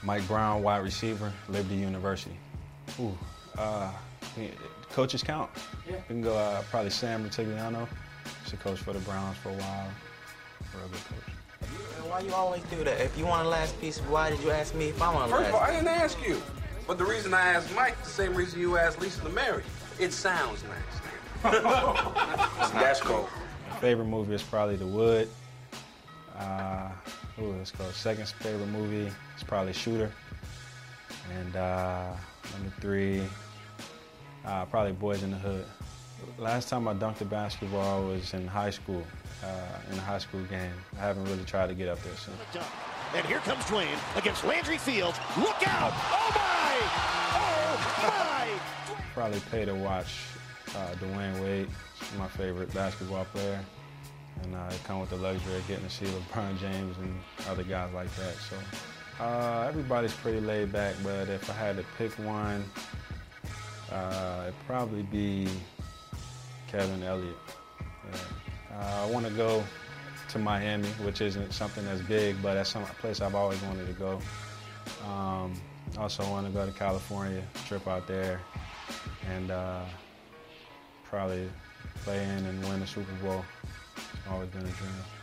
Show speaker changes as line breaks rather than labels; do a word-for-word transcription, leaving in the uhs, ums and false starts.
Mike Brown, wide receiver, Liberty University. Ooh, uh, coaches count.
Yeah.
We can go uh, probably Sam Rutigliano. He's a coach for the Browns for a while. Real good coach.
Why you always do that? If you want a last piece, why did you ask me if I want a last
First of all, I
piece?
didn't ask you. But the reason I asked Mike is the same reason you asked Lisa to marry. It sounds nice. That's cool.
My favorite movie is probably The Wood. Uh, ooh, let's go. Second favorite movie is probably Shooter. And uh, number three, uh, probably Boys in the Hood. Last time I dunked a basketball was in high school, uh, in a high school game. I haven't really tried to get up there since.
And here comes Dwayne against Landry Fields. Look out! Oh my! Oh my!
Probably pay to watch uh, Dwayne Wade. He's my favorite basketball player. And uh, it comes with the luxury of getting to see LeBron James and other guys like that. So uh, everybody's pretty laid back, but if I had to pick one, uh, it'd probably be Kevin Elliott. Yeah. Uh, I want to go to Miami, which isn't something that's big, but that's some place I've always wanted to go. Um, also want to go to California, trip out there, and uh, probably play in and win the Super Bowl. It's always been a dream.